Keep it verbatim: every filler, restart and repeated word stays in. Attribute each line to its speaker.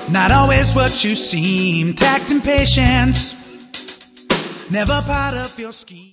Speaker 1: Not always what you seem. Tact and patience, never part of your scheme.